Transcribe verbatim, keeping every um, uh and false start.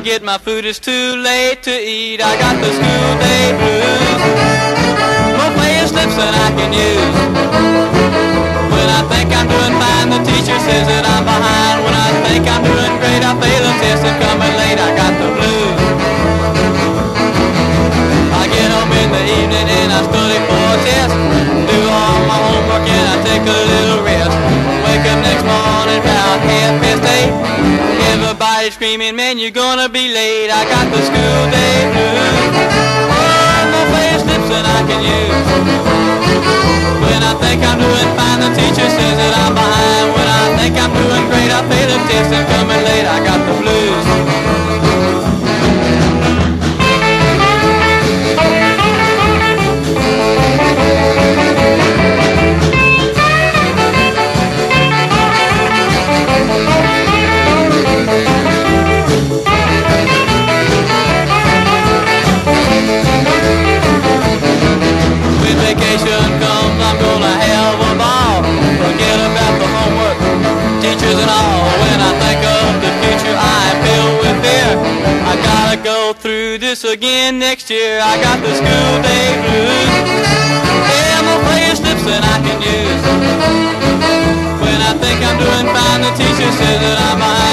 get my food, it's too late to eat. I got the school day blues. More playing slips than I can use. When I think I'm doing fine, the teacher says that I'm behind. When I think I'm doing great, I fail a test and coming late. I got the blues. I get home in the evening and I study for a test. Do all my homework and I take a little rest. Wake up next morning about half past eight. Everybody screaming, man, you're gonna be late. I got the school day blues. Oh, more playing slips than I can use. When I think I'm doing fine, the teacher says that I'm behind. When I think I'm doing great, I fail a test and coming late. I got the blues. When vacation comes, I'm gonna have a ball. Forget about the homework, teachers and all. When I think of the future, I am filled with fear. I gotta go through this again next year. I got the school day blues. Yeah, more playing slips than I can use. When I think I'm doing fine, the teacher says that I'm behind.